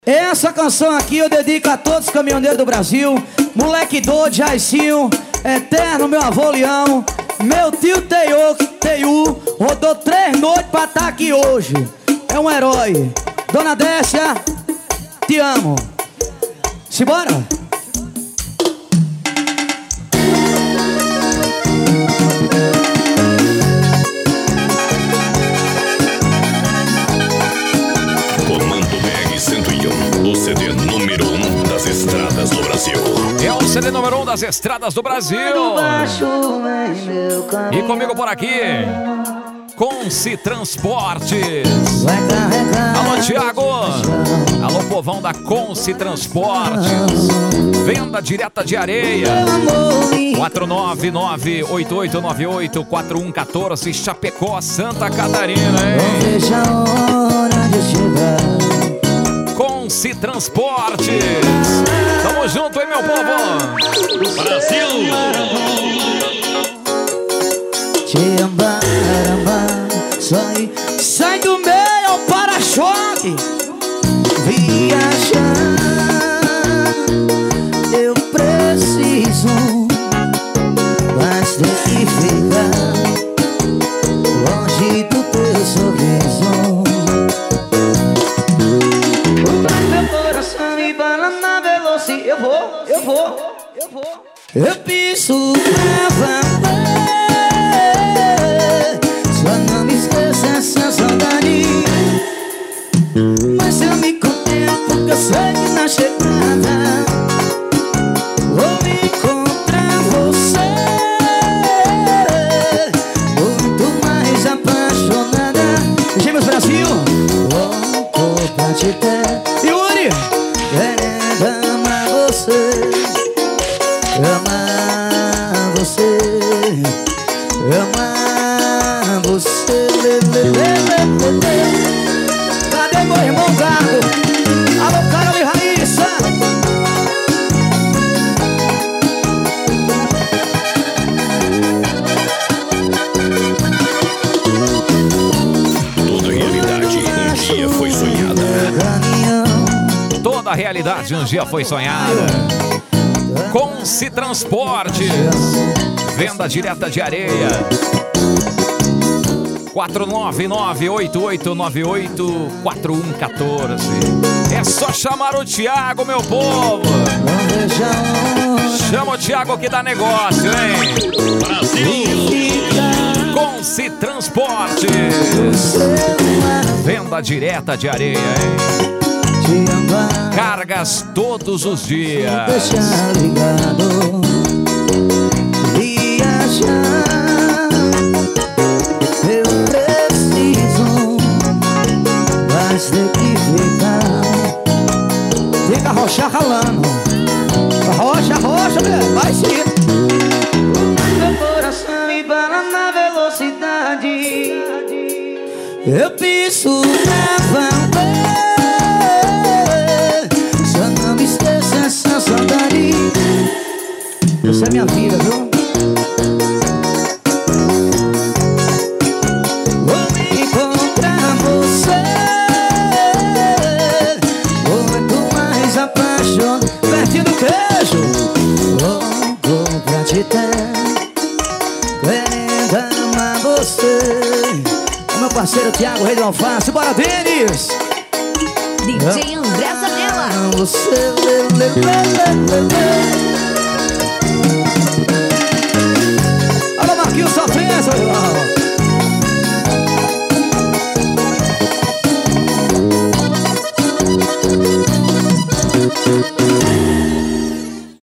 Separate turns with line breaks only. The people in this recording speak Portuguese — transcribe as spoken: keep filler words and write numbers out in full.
Essa canção aqui eu dedico a todos os caminhoneiros do Brasil. Moleque doido, Jaicinho, eterno meu avô Leão, meu tio Teiu, Teiu, rodou três noites pra estar aqui hoje. É um herói. Dona Décia, te amo. Simbora?
O C D número um das estradas do Brasil.
É o C D número um das estradas do Brasil. E comigo por aqui, Conci Transportes. Alô, Thiago. Alô, povão da Conci Transportes. Venda direta de areia. quatro nove nove, oito oito nove oito, quatro um um quatro, Chapecó, Santa Catarina, hein?
Não vejo a hora de chegar.
Conci Transportes. Tamo junto, hein, meu povo?
Brasil!
Te amar, amar, sai, sai do meu para-choque. Viajar, eu preciso, mas tem que ficar longe do teu sorriso. Eu vou, eu vou, eu vou. Eu piso pra só não me esqueça essa saudade. Mas eu me contento porque eu sei que na chegada vou encontrar você muito mais apaixonada. Gêmeos Brasil, louco pra te ter. Yuri, querendo amar você, amar você, amar você. Lê, lê, lê, lê, lê. Cadê meu irmão Gago? Alô, Carol e Raíssa.
Toda realidade um dia foi sonhada.
Toda a realidade um dia foi sonhada. Conci Transportes. Venda direta de areia. quatro nove nove, oito oito nove oito, quatro um um quatro. É só chamar o Thiago, meu povo. Chama o Thiago que dá negócio, hein?
Brasil!
Conci Transportes. Venda direta de areia, hein? Cargas todos os dias.
Deixar ligado, viajar, eu preciso, mas tem que ficar. Fica a rocha ralando, rocha, rocha, vai sim. Meu coração embala na velocidade. Eu piso na valer. Essa saudade, você é minha vida, viu? Vou encontrar você muito mais apaixonado. Pertinho do queijo, louco pra te ter, querendo amar você. O meu parceiro Thiago, rei do alface. Bora, Denis!
D J André Zanella.
Você, lê, lê, lê, lê, lê.